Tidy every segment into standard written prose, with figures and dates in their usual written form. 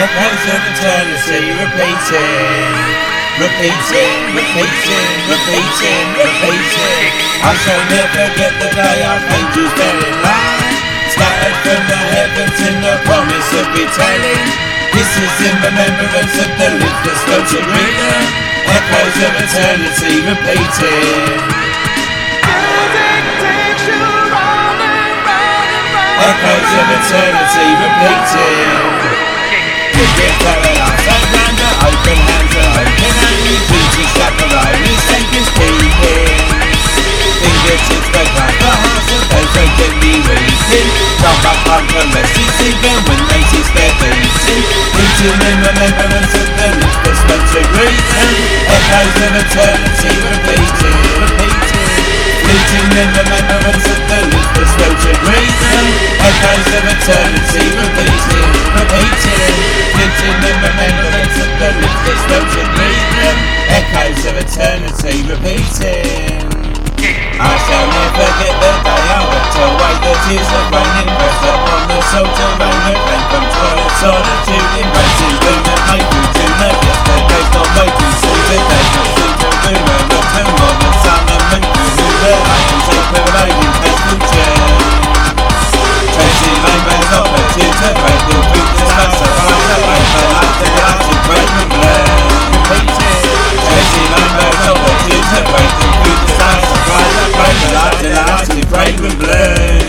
echoes of eternity repeating, repeating, repeating, repeating, repeating. I shall never get the day archangels fell in line, scattered from the heavens in the promise of retelling. This is in remembrance of the lips that spoke to greeter, echoes of eternity repeating. Echoes of eternity repeating. Ticket paradise, Outlander, open hands and open only. Beauty chaperone, Savior's keeping. Fingertips go back the hearts of those who gently weeping. Jump up on caresses even when they cease their beating. Beating in remembrance of the lips that spoke to greeting. Echoes of eternity repeating, repeating. Fleeting in remembrance of the lips that spoke to greeting. Echoes of eternity repeating, repeating. Fleeting in remembrance of the lips that spoke to greeting. Echoes of eternity repeating. I shall never get the day I wept away the tears of raining breath upon the soul to rain the rain from toilet solitude, embracing gloom that made you to know yesterday's not waiting, see the day not seem to gloom and not tomorrow the sun and moon through the lions of parading peaceful change. Chasing rainbows opportune to break the through the space of light away the light of light to break the blur. Chasing rainbows opportune to break the through the space of light to break the blur.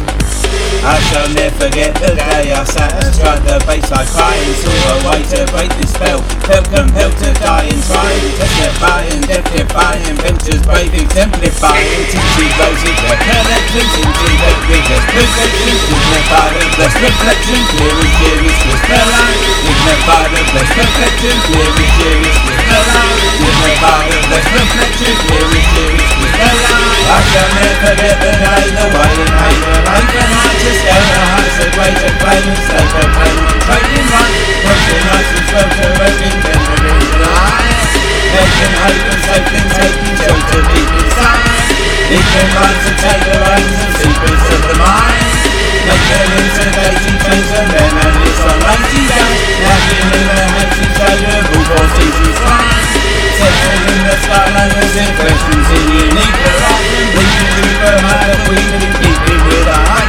I shall never forget the day I sat astride the baseline crying, saw a way to break this spell, felt compelled to die and trying, testifying, death-defying, ventures brave, exemplifying, teaching roses, their collections, into the biggest perfections, dignified and blessed reflection, clear as serious crystal line, dignified and blessed reflection, clear as serious crystal line, dignified and blessed reflection, clear as serious crystal line. I shall never forget the day, the way it made the life, and I just held the heights of greater flame and state of pain and trading right, pushing ice and swelter, open tender in the light, making hope and safety, taking shelter deep inside, leaving minds to take the reins and secrets of the mind, making insedating change of men and it's on lazy days, nagging in the hazy shade of all four seasons fine, settling in the skyline as impressions in unique horizon, reaching through the heart of weaving and keeping with a high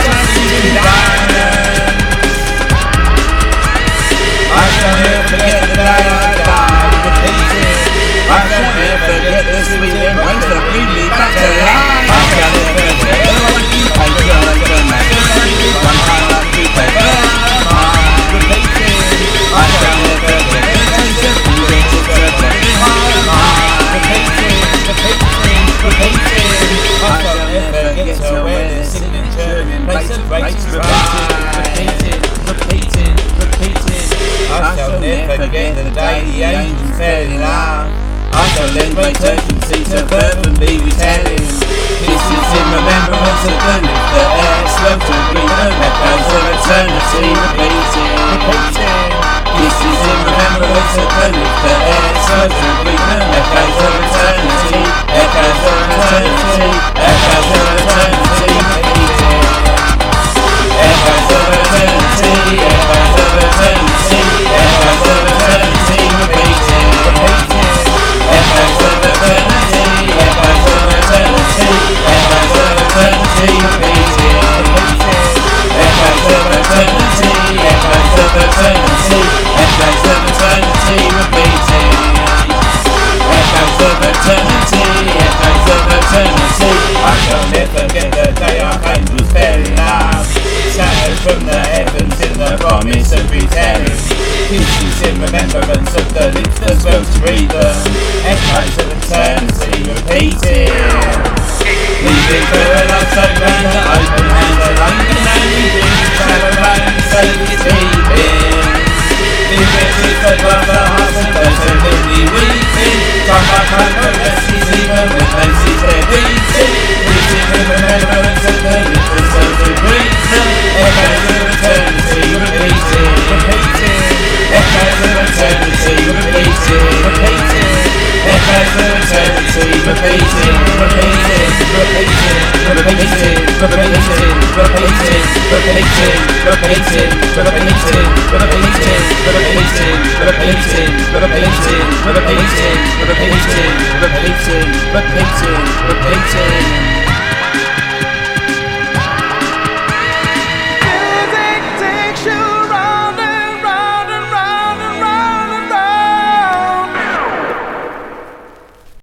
I shall never forget the day I died, repeating. I shall never forget the sweet embrace that bring me back to life. I shall never forget the way you patronise the masquerade, one time like two paper repeating. I shall never forget the taste of feeling to perfectly high, repeating, repeating, repeating. I shall never forget to wear the signature in place of grace, repeating, repeating, repeating. I shall never forget the day the angels fell in love. I shall lend great urgency to fervently retelling. This is in remembrance of the lips that air sloped to breathe the echoes of eternity repeating, repeating. This is in remembrance of the lips that air sloped to breathe the echoes of eternity, echoes of eternity, echoes of eternity repeating. Echoes of eternity, echoes of eternity, echoes of eternity repeating, repeating. Echoes of eternity, echoes of eternity, echoes of eternity repeating, repeating. Echoes of eternity, echoes of eternity, echoes of eternity repeating. Echoes of eternity, echoes of eternity. I shall never forget the day our angels fell in love, scattered from the heavens in the promise of retelling. This is in remembrance of the lips that spoke to read them, echoes of eternity repeating. Leaving paradise open to open hands alone, and only dreams travel around safely sleeping. Fingertips that love the hearts of those who lively weeping, come by caresses even when they cease their beating. Reaching in remembrance of the lips that spoke to greet them, echoes of eternity repeating, repeating. Echoes of eternity repeating, repeating. Echoes of eternity repeating, repeating, repeating, repeating, repeating, repeating, repeating, repeating, repeating, repeating, repeating. repeating, repeating, repeating, repeating, repeating, repeating, repeating.